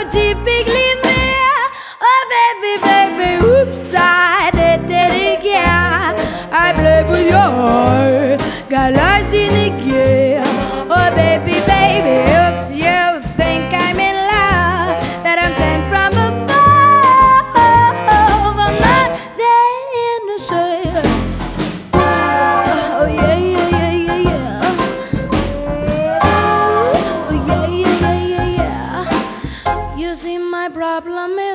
typically me. Oh baby, baby, oops, I did it again. I played with your heart, got lost in the game. Oh baby, baby, oops, you think I'm in love, that I'm sent from above. I'm not that innocent. Oh yeah, yeah, yeah, yeah, yeah. Oh yeah, yeah, yeah, yeah, yeah. You see, my problem is